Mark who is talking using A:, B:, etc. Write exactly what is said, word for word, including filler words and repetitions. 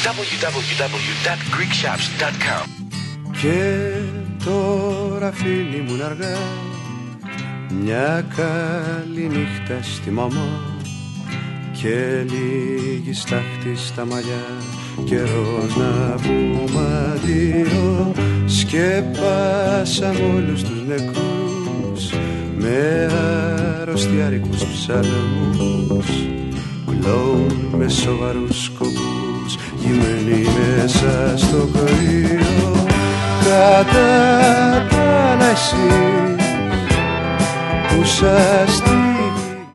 A: double-u double-u double-u τελεία greek shops τελεία com.
B: Και τώρα φίλοι μου αργά, μια καλή νύχτα στη μαμά και λίγη στάχτη στα μαλλιά. Καιρός να πούμε αντίο, σκεπάσαμε όλους τους νεκρούς με αρρωστιάρικους ψαλμούς, κλόουν με σοβαρούς σκοπούς, γυμμένοι μέσα στο κρύο. Κατά τα άλλα εσείς που σας